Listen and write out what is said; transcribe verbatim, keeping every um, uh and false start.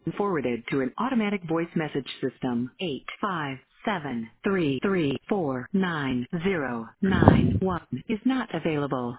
forwarded to an automatic voice message system. Eight five seven three three four nine zero nine one is not available.